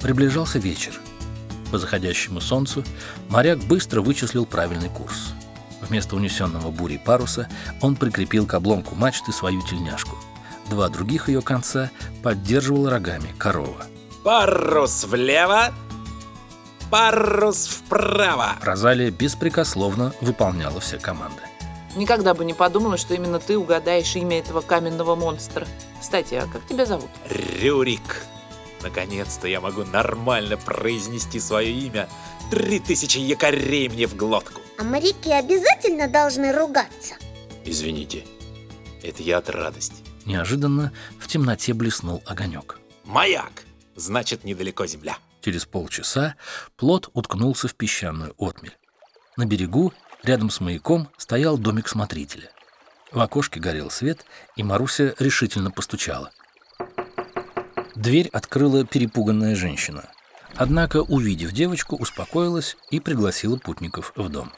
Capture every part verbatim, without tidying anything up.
Приближался вечер. По заходящему солнцу моряк быстро вычислил правильный курс. Вместо унесенного бурей паруса он прикрепил к обломку мачты свою тельняшку. Два других ее конца поддерживала рогами корова. Парус влево, парус вправо. Розалия беспрекословно выполняла все команды. Никогда бы не подумала, что именно ты угадаешь имя этого каменного монстра. Кстати, а как тебя зовут? Рюрик. Наконец-то я могу нормально произнести свое имя. Три тысячи якорей мне в глотку. А моряки обязательно должны ругаться? Извините, это я от радости. Неожиданно в темноте блеснул огонек. Маяк! Значит, недалеко земля. Через полчаса плот уткнулся в песчаную отмель. На берегу, рядом с маяком, стоял домик смотрителя. В окошке горел свет, и Маруся решительно постучала. Дверь открыла перепуганная женщина. Однако, увидев девочку, успокоилась и пригласила путников в дом.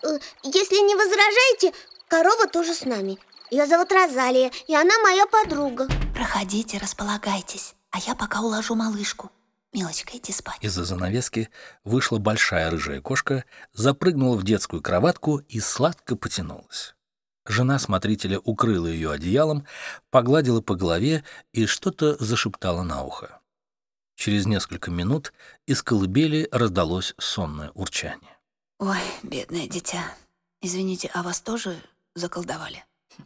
Если не возражаете, корова тоже с нами. Ее зовут Розалия, и она моя подруга. Проходите, располагайтесь, а я пока уложу малышку. Милочка, иди спать. Из-за занавески вышла большая рыжая кошка, запрыгнула в детскую кроватку и сладко потянулась. Жена смотрителя укрыла ее одеялом, погладила по голове и что-то зашептала на ухо. Через несколько минут из колыбели раздалось сонное урчание. Ой, бедное дитя. Извините, а вас тоже заколдовали?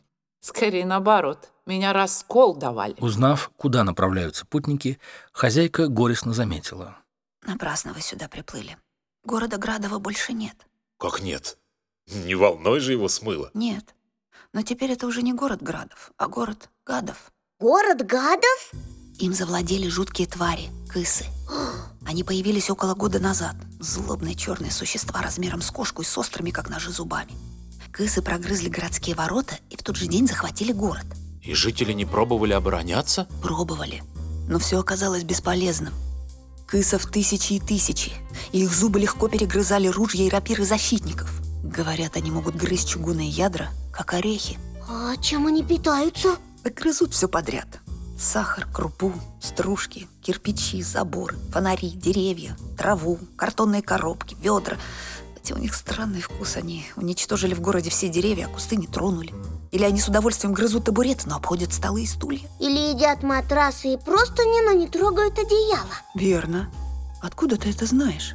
Скорее наоборот, меня расколдовали. Узнав, куда направляются путники, хозяйка горестно заметила. Напрасно вы сюда приплыли. Города Градова больше нет. Как нет? Не волной же его смыло. Нет. Но теперь это уже не город Градов, а город Гадов. Город гадов? Им завладели жуткие твари, кысы. Они появились около года назад. Злобные черные существа размером с кошку и с острыми, как ножи, зубами. Кысы прогрызли городские ворота и в тот же день захватили город. И жители не пробовали обороняться? Пробовали, но все оказалось бесполезным. Кысов тысячи и тысячи, и их зубы легко перегрызали ружья и рапиры защитников. Говорят, они могут грызть чугунные ядра, как орехи. А чем они питаются? Так грызут все подряд. Сахар, крупу, стружки, кирпичи, заборы, фонари, деревья, траву, картонные коробки, ведра. Хотя у них странный вкус, они уничтожили в городе все деревья, а кусты не тронули. Или они с удовольствием грызут табуреты, но обходят столы и стулья. Или едят матрасы и простыни, но не трогают одеяло. Верно. Откуда ты это знаешь?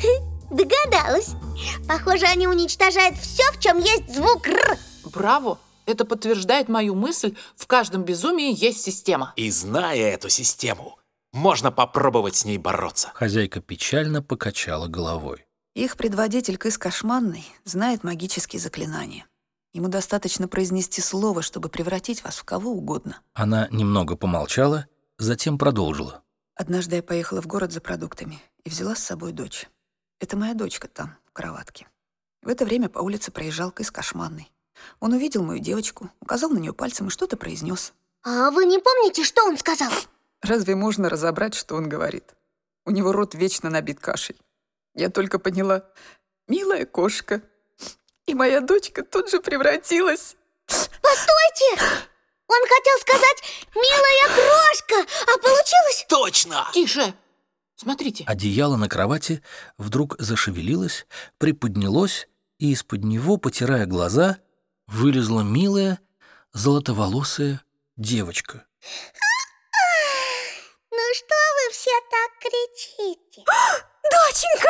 Догадалась. Похоже, они уничтожают все, в чем есть звук «р». Браво! Это подтверждает мою мысль, в каждом безумии есть система. И зная эту систему, можно попробовать с ней бороться. Хозяйка печально покачала головой. Их предводитель Кыс Кошманный знает магические заклинания. Ему достаточно произнести слово, чтобы превратить вас в кого угодно. Она немного помолчала, затем продолжила. Однажды я поехала в город за продуктами и взяла с собой дочь. Это моя дочка там, в кроватке. В это время по улице проезжал Кыс Кошманный. Он увидел мою девочку, указал на нее пальцем и что-то произнес. А вы не помните, что он сказал? Разве можно разобрать, что он говорит? У него рот вечно набит кашей. Я только поняла, милая кошка. И моя дочка тут же превратилась. Постойте! Он хотел сказать «милая крошка», а получилось... Точно! Тише! Смотрите. Одеяло на кровати вдруг зашевелилось, приподнялось, и из-под него, потирая глаза, вылезла милая, золотоволосая девочка. Ну что вы все так кричите? Доченька!